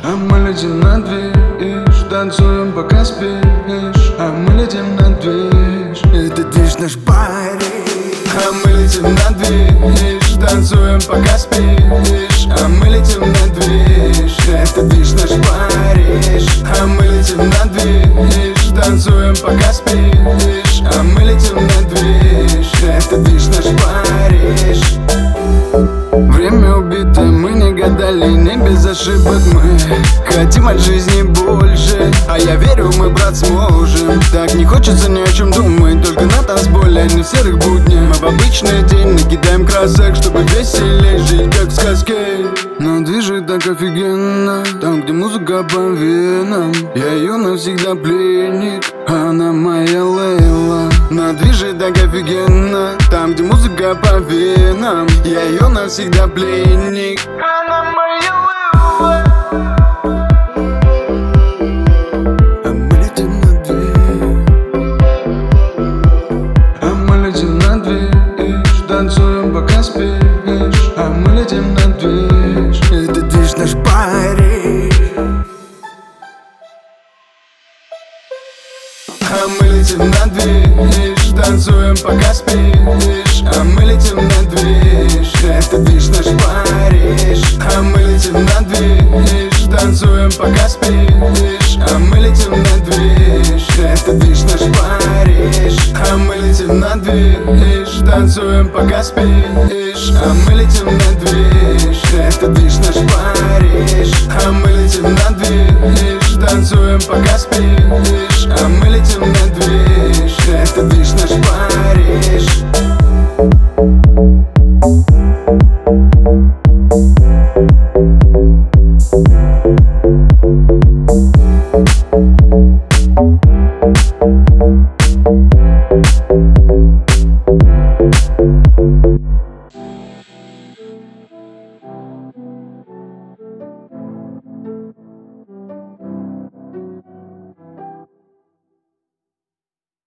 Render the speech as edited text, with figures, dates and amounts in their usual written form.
А мы летим на движ, танцуем пока спишь. А мы летим на движ, это движ наш Париж. А мы летим на движ, танцуем пока спишь. А мы летим на движ, это движ наш Париж. А мы летим на движ, танцуем пока спишь. А мы летим на движ, это движ наш Париж. Время убито, мы не гадали, не без ошибок мы хотим от жизни больше. А я верю, мы, брат, сможем. Так не хочется ни о чем думать, только на танцполе, а не в серых буднях. Мы в обычный день накидаем красок, чтобы веселее жить, как в сказке. Но движет так офигенно, там, где музыка по венам. Я ее навсегда пленник, она моя Лейла. Но движет так офигенно, там, где музыка по венам. Я ее навсегда пленник, она моя Лейла. А мы летим на движ, а мы летим на движ, танцуем пока спишь. А мы летим на движ, это движ наш Париж. А мы летим на движ, танцуем пока спишь. А мы летим на движ, это движ наш Париж. А мы летим на движ, танцуем пока спишь. А мы летим на движ, это движ наш Париж. А мы летим на движ, танцуем пока спишь. А мы летим на движ, это движ наш Париж. А мы летим на движ, танцуем пока спишь. А мы летим на движ, это движ наш Париж.